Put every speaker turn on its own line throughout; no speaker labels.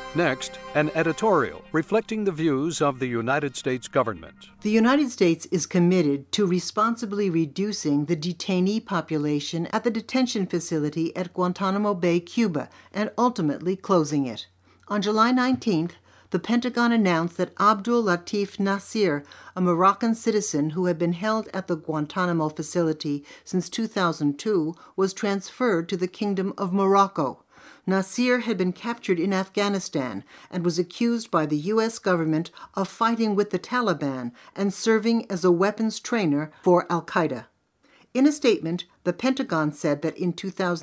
Next, an editorial reflecting the views of the United States government.
The United States is committed to responsibly reducing the detainee population at the detention facility at Guantanamo Bay, Cuba, and ultimately closing it. On July 19th, the Pentagon announced that Abdul Latif Nasir, a Moroccan citizen who had been held at the Guantanamo facility since 2002, was transferred to the Kingdom of Morocco. Nasir had been captured in Afghanistan and was accused by the U.S. government of fighting with the Taliban and serving as a weapons trainer for al-Qaeda. In a statement, the Pentagon said that in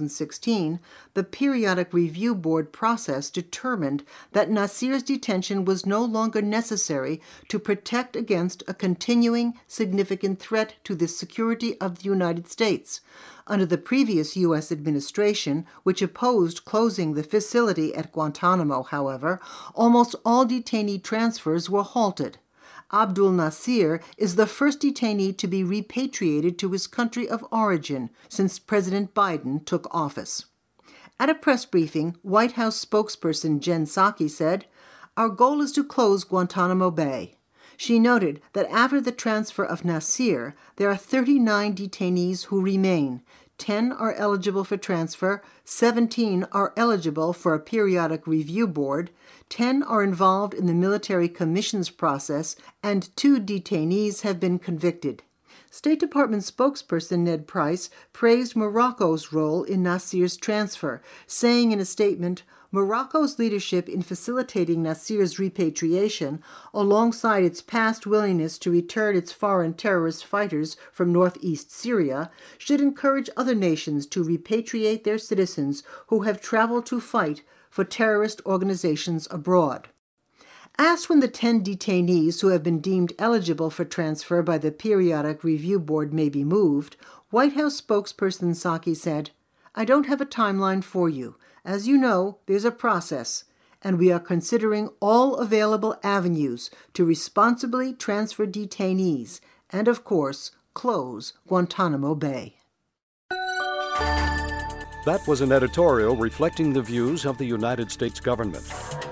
2016, the Periodic Review Board process determined that Nasir's detention was no longer necessary to protect against a continuing significant threat to the security of the United States. Under the previous U.S. administration, which opposed closing the facility at Guantanamo, however, almost all detainee transfers were halted. Abdul Nasir is the first detainee to be repatriated to his country of origin since President Biden took office. At a press briefing, White House spokesperson Jen Psaki said, "Our goal is to close Guantanamo Bay." She noted that after the transfer of Nasir, there are 39 detainees who remain. 10 are eligible for transfer, 17 are eligible for a periodic review board, 10 are involved in the military commissions process, and 2 detainees have been convicted. State Department spokesperson Ned Price praised Morocco's role in Nasir's transfer, saying in a statement, "Morocco's leadership in facilitating Nasir's repatriation, alongside its past willingness to return its foreign terrorist fighters from northeast Syria, should encourage other nations to repatriate their citizens who have traveled to fight for terrorist organizations abroad." Asked when the 10 detainees who have been deemed eligible for transfer by the Periodic Review Board may be moved, White House spokesperson Psaki said, "I don't have a timeline for you. As you know, there's a process, and we are considering all available avenues to responsibly transfer detainees and, of course, close Guantanamo Bay."
That was an editorial reflecting the views of the United States government.